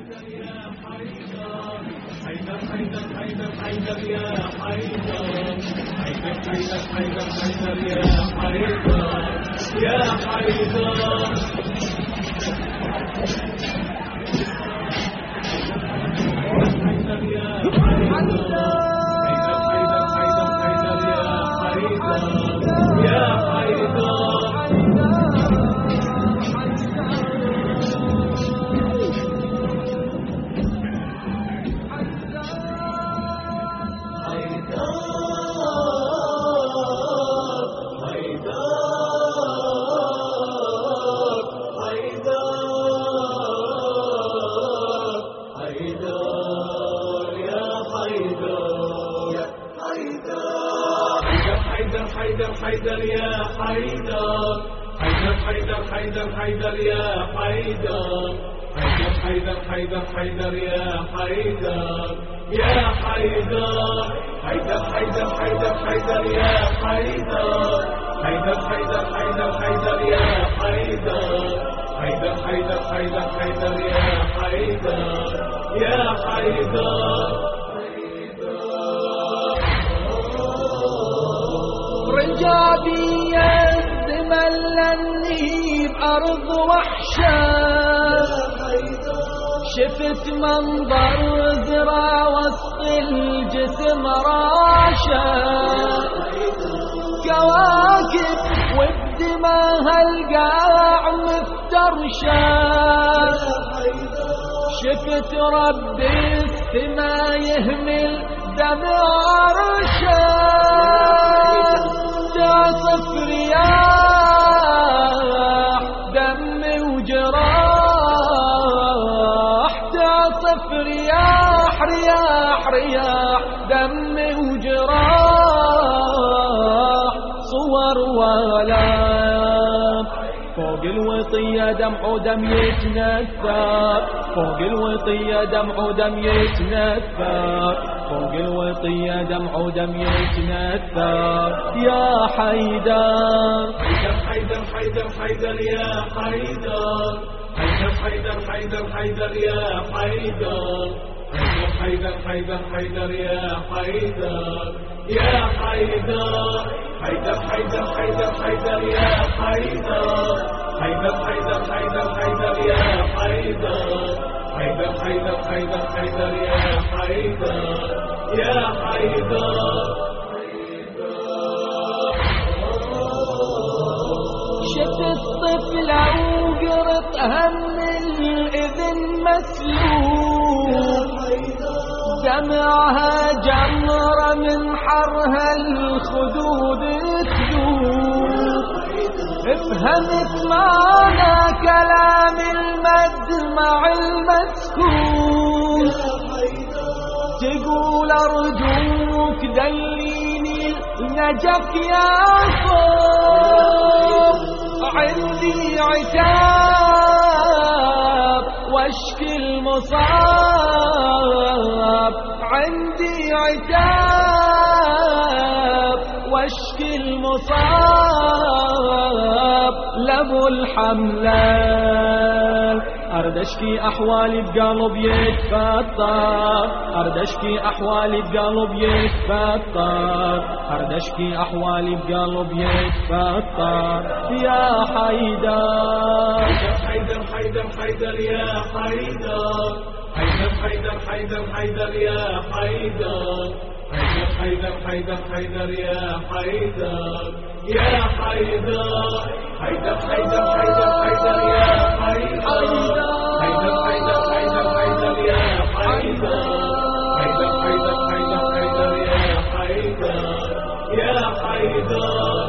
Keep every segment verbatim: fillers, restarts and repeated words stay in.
حيدر حيدر حيدر حيدر يا حيدر حيدر حيدر حيدر حيدر يا حيدر يا حيدر حيدر يا حيدر حيدر حيدر يا حيدر حيدر حيدر حيدر حيدر يا حيدر حيدر حيدر حيدر يا حيدر يا حيدر حيدر حيدر حيدر حيدر يا حيدر حيدر حيدر حيدر حيدر يا حيدر حيدر حيدر حيدر حيدر يا حيدر يا حيدر رجابي الزمن لني بأرض وحشة شفت منظر زرع وسط الجسم راشة كواكب وبدماها القاع مفترشة شفت رب السما يهمل دمع عرشه تعصف رياح دم وجراح تعصف رياح رياح رياح دم وجراح صور وآلام فوق الوطية دمع ودم يتنثر فوق الوطية دمع ودم يتنثر فوق الوطية دمع ودم يتنثر يا حيدر حيدر حيدر حيدر يا حيدر حيدر حيدر حيدر حيدر يا حيدر حيدر حيدر حيدر يا حيدر يا حيدر حيدر حيدر حيدر حيدر يا حيدر حيدر حيدر حيدر حيدر يا حيدر حيدر حيدر حيدر حيدر يا حيدر يا حيدر شفت الطفلة وقرطها من الإذن مسلوب دمعها جمرة من حرها الخدود تذوب افهمت معنى كلام المدمع المسكوب تقول أرجوك دليني النجف يا صوب عندي عتاب واشكي المصاب عندي عتاب واشكي المصاب لابو الحملان أرد أشكي أحوالي بقلب يتفطر أرد أشكي أحوالي بقلب يتفطر أرد أشكي أحوالي بقلب يتفطر يا حيدر حيدر حيدر حيدر يا حيدر حيدر حيدر حيدر حيدر يا حيدر حيدر حيدر حيدر يا حيدر يا حيدر حيدر حيدر حيدر حيدر يا حيدر حيدر حيدر حيدر حيدر يا حيدر حيدر حيدر حيدر حيدر يا حيدر يا حيدر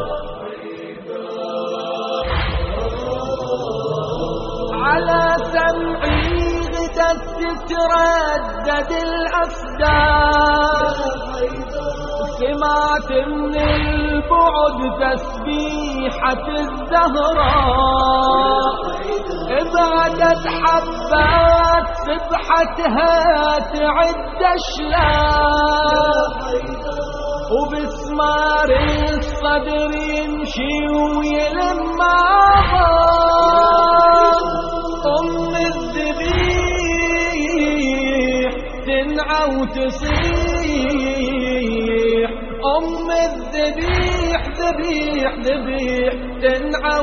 على سمعي غدت تتردد الأصدار سمعت من البعد تسبيحة الزهراء ابعدت حبات سبحتها تعد أشلاء وبسمار الصدر يمشي ويلم معها أم الذبيح تنعى وتصيح أم الذبيح ذبيح ذبيح تنعى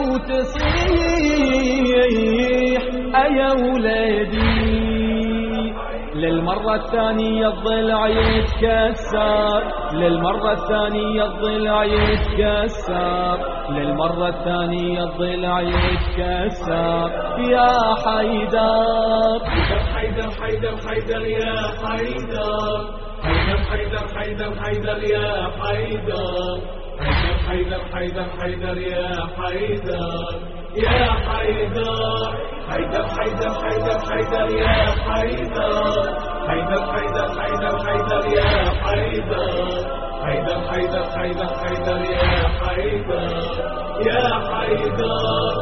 وتصيح أيا ولدي للمرة الثانية الضلع يتكسر للمرة الثانية الضلع يتكسر للمرة الثانية الضلع يتكسر يا حيدر حيدر حيدر حيدر يا حيدر حيدر حيدر حيدر حيدر يا حيدر حيدر حيدر حيدر يا حيدر يا حيدر حيدر حيدر حيدر حيدر يا حيدر حيدر حيدر حيدر حيدر يا حيدر حيدر حيدر حيدر حيدر يا حيدر يا حيدر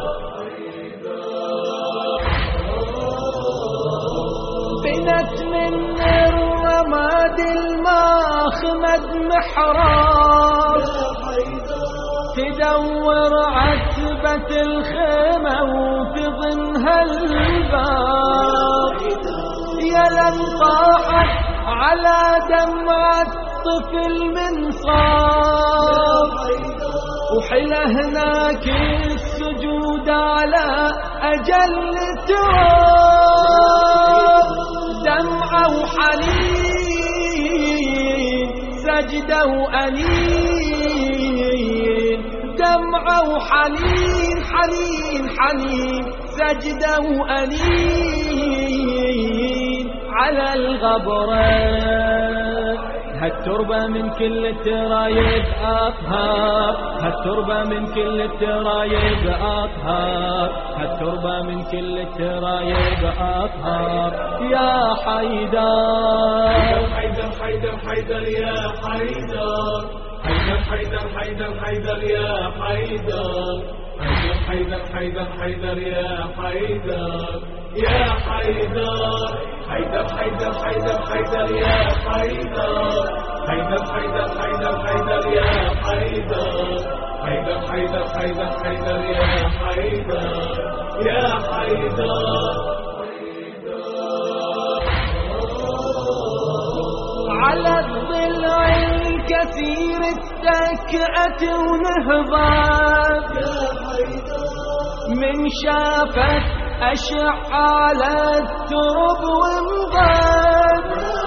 بنت من الرماد الماخمد محراب تدور عتبة الخيمة وفي ضمنها الباب يا لن طاحت على دمعة طفل منصاب وحل هناك السجود على أجل تراب دمعة وحنين سجدة وأنين دمعة وحنين حنين حنين سجدة وأنين على الغبرة هالتربة من كل الترايب أطهر هالتربة من كل الترايب أطهر هالتربة من كل الترايب أطهر يا حيدر حيدر حيدر حيدر يا حيدر حيدر حيدر حيدر حيدر يا حيدر حيدر حيدر حيدر يا حيدر يا حيدر حيدر حيدر حيدر حيدر يا حيدر حيدر حيدر حيدر حيدر يا حيدر حيدر حيدر حيدر حيدر يا حيدر يا حيدر على الضلع الكثير اتكأت ونهضت من شافت أشع على الترب وانضت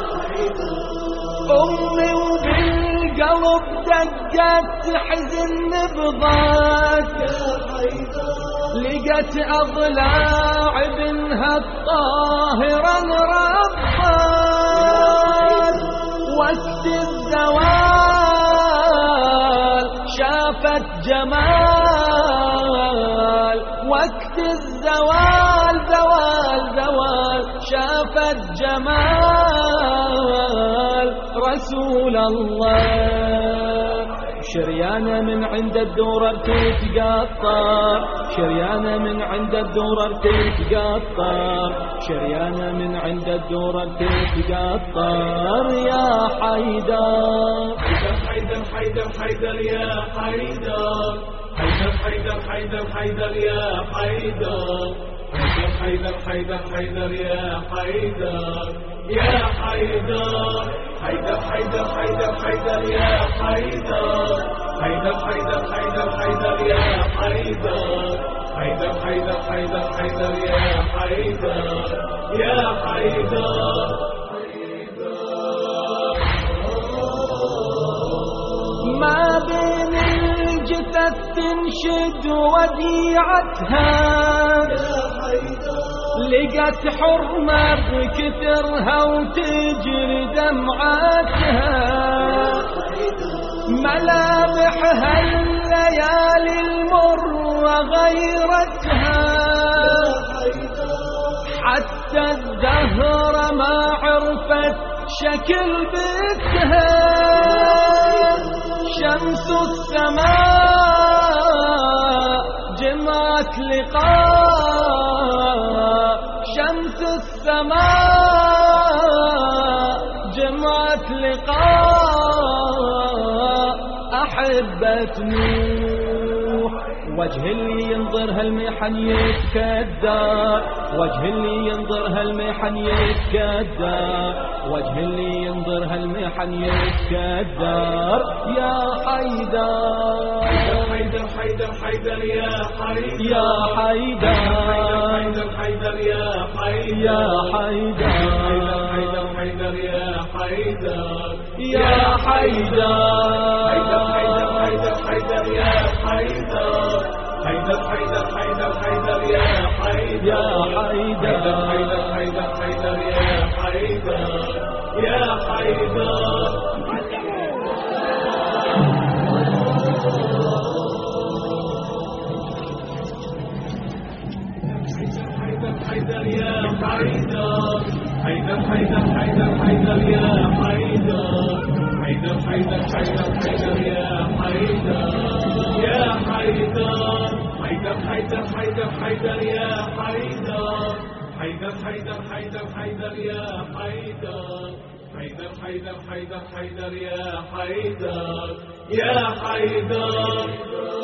أمي وبالقلب دقت حزن نبضت لقت أضلاع ابنها الطاهرة انربت وقت الزوال شافت جمال وقت الزوال زوال زوال شافت جمال رسول الله شريانة من عند الدورة تتقطر شريانة من عند الدورة تتقطر شريانة من عند الدورة تتقطر يا حيدر حيدر حيدر حيدر يا حيدر حيدر حيدر حيدر حيدر يا حيدر حيدر حيدر حيدر يا حيدر يا حيدر حيدر حيدر حيدر حيدر يا حيدر حيدر حيدر حيدر حيدر يا حيدر حيدر حيدر حيدر حيدر يا حيدر يا حيدر ما بين الجثث تنشد وديعتها لقت حرمة بكثرها وتجري دمعتها ملامحها الليالي المر غيرتها حتى الدهر ما عرفت شكل بيتها شمس السماء جمعت لقاء شمس السماء جمعت لقاء أحبة نوح وجه اللي ينظرها المحن يتكدر وجه اللي ينظر هالمحن يتكدر، وجه اللي ينظر هالمحن يتكدر. يا حيدر حيدر حيدر حيدر يا حيدر يا حيدر حيدر حيدر يا حيدر يا حيدر حيدر حيدر يا حيدر يا حيدر حيدر حيدر حيدر يا حيدر حيدر حيدر حيدر حيدر يا حيدر يا حيدر حيدر حيدر حيدر يا حيدر يا حيدر حيدر يا حيدر حيدر حيدر حيدر حيدر يا حيدر حيدر حيدر حيدر حيدر يا حيدر يا حيدر حيدر حيدر حيدر حيدر يا حيدر حيدر حيدر حيدر حيدر يا حيدر حيدر حيدر حيدر حيدر يا حيدر يا حيدر